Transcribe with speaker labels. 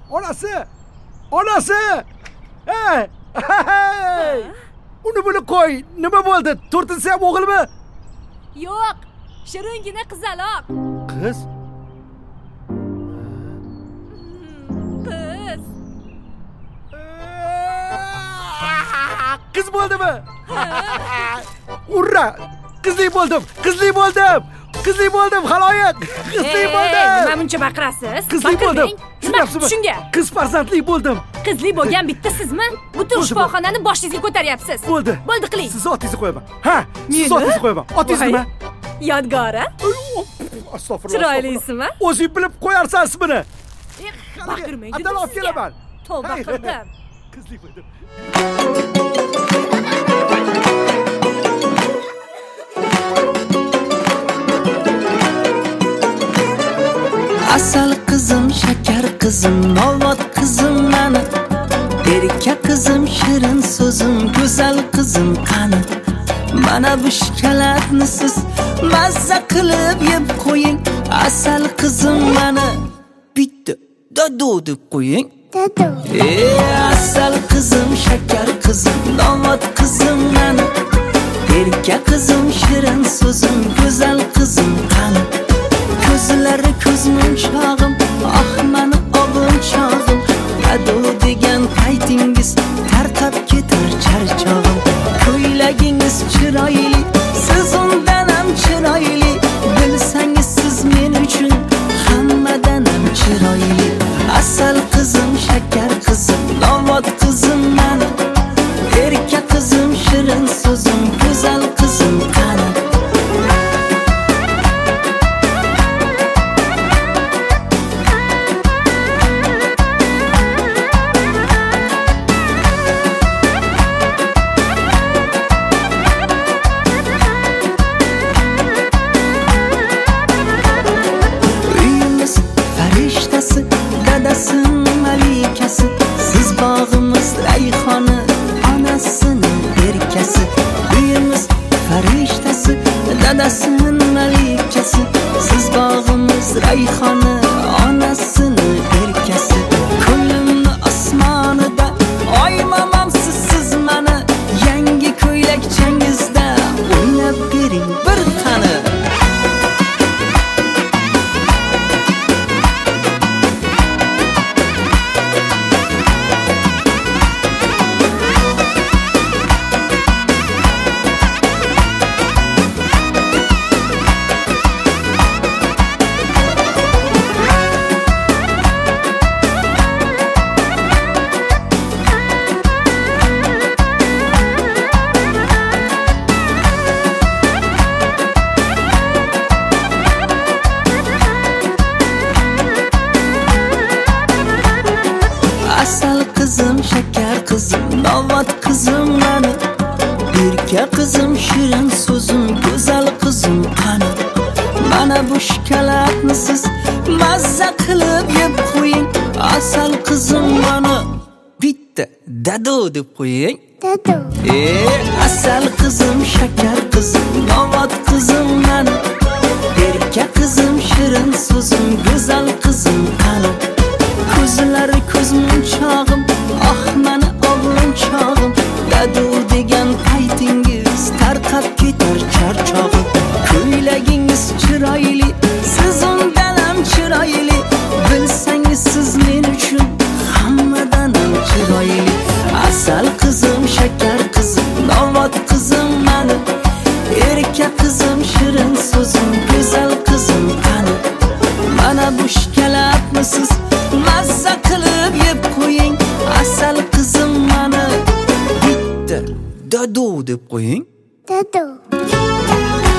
Speaker 1: Onasi! Onasi! Hey! Hey! Uni buni qo'y. Nima bo'ldi? To'rtinchisi ham o'g'ilmi?
Speaker 2: Yo'q, shiringina qizaloq.
Speaker 1: Qiz?
Speaker 2: Qiz.
Speaker 1: Qiz bo'ldimi? Urra! Qizli bo'ldim. Haloyiq. Qizli bo'ldim.
Speaker 2: Nima buncha baqirasiz?
Speaker 1: Qizli bo'ldim.
Speaker 2: Tushunapsizmi? Shunga.
Speaker 1: Qiz farzandli bo'ldim.
Speaker 2: Qizli bo'lgan bitta sizmi? Butun shifoxonani boshingizga ko'taryapsiz.
Speaker 1: Bo'ldi
Speaker 2: qiling.
Speaker 1: Siz otingizni qo'yaman. Ha, siz otingizni qo'yaman. Otingiz nima?
Speaker 2: Yodgora.
Speaker 1: Astag'firulloh.
Speaker 2: Chiroylisizmi?
Speaker 1: O'zing bilib qo'yarsan ismini.
Speaker 2: Baqirmang.
Speaker 1: Atal olib kelaman.
Speaker 2: Tavba qildim.
Speaker 1: Qizli bo'ldim.
Speaker 3: Asal qizim, shakar qizim, novvot qizim mani. Erka qizim, shirin so'zim, go'zal qizim qani. Mana bu shikolatni siz mazza qilib yeb qo'ying. Asal qizim mani. Bitta dado deb qo'ying. Dado. Asal qizim, shakar qizim, novvot qizim mani. Erka qizim, shirin so'zim, go'zal qizim qani. Ko'zlari ko'zim chog'im, mani obim chog'im. Ado degan paytingiz tarqab ketar charchog'im. Ko'ylagingiz chiroyli, siz undan ham chiroyli. Bilsangiz siz men uchun hammadan ham chiroyli. Asal qizim, shakar qizim, novvot qizim mani. Erka qizim, shirin so'zim, go'zal qizim qani. Malikasi, siz bog'imiz rayhoni, onasining erkasi. Uyimiz farishtasi, dadasining malikasi, siz bog'imiz rayhoni, onasining erkasi. Ko'limni osmonida oymamam siz mani. Yangi ko'ylakchangizda o'ynab bering bir qani. Asal qizim, shakar qizim, novvot qizim mani. Erka qizim, shirin so'zim, go'zal qizim qani. Mana bu shikolatni siz mazza qilib yeb qo'ying. Asal qizim mani. Bitta dado deb qo'ying. Dado. Asal qizim, shakar qizim, novvot qizim mani. Erka qizim, shirin so'zim, go'zal qizim qani. Ko'zlari ko'zim chog'im, mani o'g'lim chog'im. Dado degan paytingiz tarqab ketar charchog'im. Ko'ylagingiz chiroyli, siz undan ham chiroyli. Bilsangiz siz men uchun hammadan ham chiroyli. Asal qizim, shakar qizim, novvot qizim mani. Erka qizim, shirin so'zim, go'zal qizim qani. Mana bu shikolatni siz mazza qilib yeb qo'ying. Asal qizim mani. Bitta dado deb qo'ying. Dado.